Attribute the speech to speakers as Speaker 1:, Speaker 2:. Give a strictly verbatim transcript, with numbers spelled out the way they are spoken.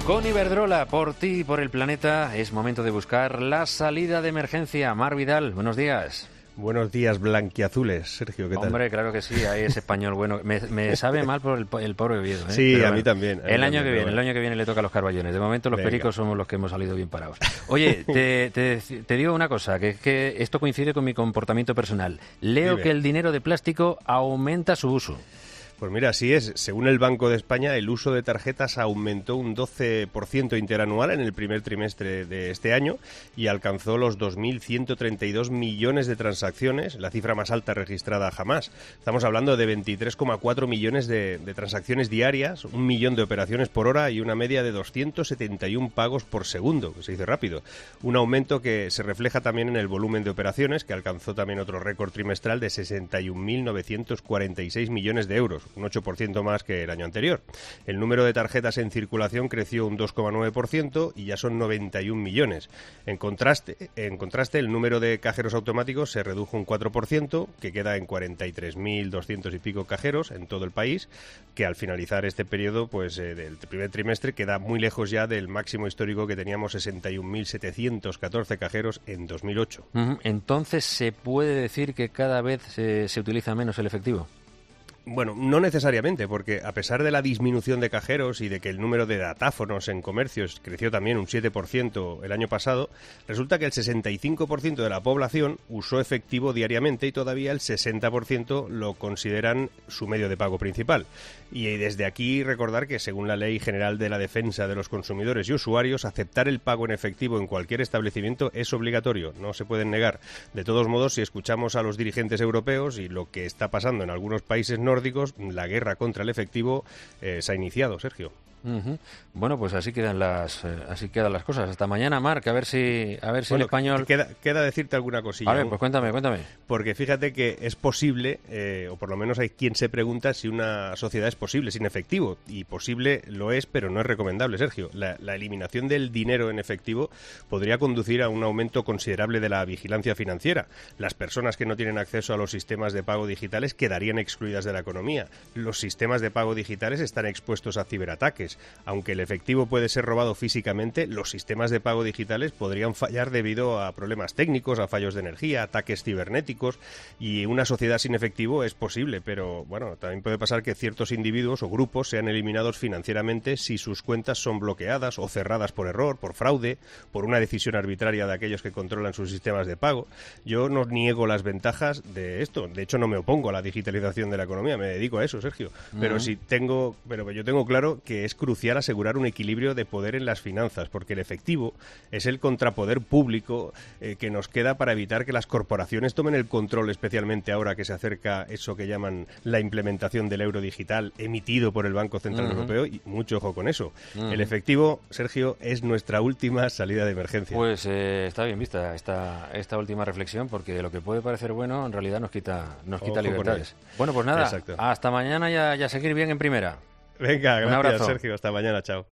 Speaker 1: Con Iberdrola, por ti y por el planeta, es momento de buscar la salida de emergencia. Mar Vidal, buenos días.
Speaker 2: Buenos días, blanquiazules. Sergio, ¿qué tal?
Speaker 1: Hombre, claro que sí, ahí es español bueno. Me, me sabe mal por el, el pobre Oviedo, ¿eh?
Speaker 2: Sí,
Speaker 1: Pero
Speaker 2: a
Speaker 1: bueno,
Speaker 2: mí también. A mí
Speaker 1: el año
Speaker 2: también,
Speaker 1: que viene,
Speaker 2: bueno.
Speaker 1: el año que viene le toca a los carballones. De momento los
Speaker 2: Venga.
Speaker 1: pericos somos los que hemos salido bien parados. Oye, te, te, te digo una cosa, que es que esto coincide con mi comportamiento personal. Leo
Speaker 2: Dime.
Speaker 1: que el dinero de plástico aumenta su uso.
Speaker 2: Pues mira, así es. Según el Banco de España, el uso de tarjetas aumentó un doce por ciento interanual en el primer trimestre de este año y alcanzó los dos mil ciento treinta y dos millones de transacciones, la cifra más alta registrada jamás. Estamos hablando de veintitrés coma cuatro millones de, de transacciones diarias, un millón de operaciones por hora y una media de doscientos setenta y uno pagos por segundo, que se dice rápido. Un aumento que se refleja también en el volumen de operaciones, que alcanzó también otro récord trimestral de sesenta y un mil novecientos cuarenta y seis millones de euros. Un ocho por ciento más que el año anterior. El número de tarjetas en circulación creció un dos coma nueve por ciento y ya son noventa y un millones. En contraste, en contraste, el número de cajeros automáticos se redujo un cuatro por ciento, que queda en cuarenta y tres mil doscientos y pico cajeros en todo el país, que al finalizar este periodo, pues eh, del primer trimestre, queda muy lejos ya del máximo histórico que teníamos sesenta y un mil setecientos catorce cajeros en dos mil ocho.
Speaker 1: Ujú. Entonces, ¿se puede decir que cada vez se, se utiliza menos el efectivo?
Speaker 2: Bueno, no necesariamente, porque a pesar de la disminución de cajeros y de que el número de datáfonos en comercios creció también un siete por ciento el año pasado, resulta que el sesenta y cinco por ciento de la población usó efectivo diariamente y todavía el sesenta por ciento lo consideran su medio de pago principal. Y desde aquí recordar que según la Ley General de la Defensa de los Consumidores y Usuarios, aceptar el pago en efectivo en cualquier establecimiento es obligatorio, no se pueden negar. De todos modos, si escuchamos a los dirigentes europeos y lo que está pasando en algunos países nórdicos, nórdicos, la guerra contra el efectivo eh, se ha iniciado, Sergio.
Speaker 1: Uh-huh. Bueno, pues así quedan las eh, así quedan las cosas. Hasta mañana, Marc, a ver si a ver si
Speaker 2: bueno,
Speaker 1: el español
Speaker 2: queda, queda decirte alguna cosilla.
Speaker 1: A ver, pues cuéntame, cuéntame.
Speaker 2: Porque fíjate que es posible, eh, o por lo menos hay quien se pregunta si una sociedad es posible sin efectivo, y posible lo es, pero no es recomendable, Sergio. La, la eliminación del dinero en efectivo podría conducir a un aumento considerable de la vigilancia financiera. Las personas que no tienen acceso a los sistemas de pago digitales quedarían excluidas de la economía. Los sistemas de pago digitales están expuestos a ciberataques. Aunque el efectivo puede ser robado físicamente, los sistemas de pago digitales podrían fallar debido a problemas técnicos, a fallos de energía, ataques cibernéticos, y una sociedad sin efectivo es posible, pero bueno, también puede pasar que ciertos individuos o grupos sean eliminados financieramente si sus cuentas son bloqueadas o cerradas por error, por fraude, por una decisión arbitraria de aquellos que controlan sus sistemas de pago. Yo no niego las ventajas de esto, de hecho no me opongo a la digitalización de la economía, me dedico a eso, Sergio, pero uh-huh. si tengo, pero yo tengo claro que es crucial asegurar un equilibrio de poder en las finanzas, porque el efectivo es el contrapoder público eh, que nos queda para evitar que las corporaciones tomen el control, especialmente ahora que se acerca eso que llaman la implementación del euro digital emitido por el Banco Central uh-huh. Europeo, y mucho ojo con eso. Uh-huh. El efectivo, Sergio, es nuestra última salida de emergencia.
Speaker 1: Pues eh, está bien vista esta, esta última reflexión, porque lo que puede parecer bueno en realidad nos quita, nos quita libertades. Bueno, pues nada, Exacto. hasta mañana y a, y a seguir bien en primera.
Speaker 2: Venga, gracias,
Speaker 1: Un abrazo.
Speaker 2: Sergio. Hasta mañana, chao.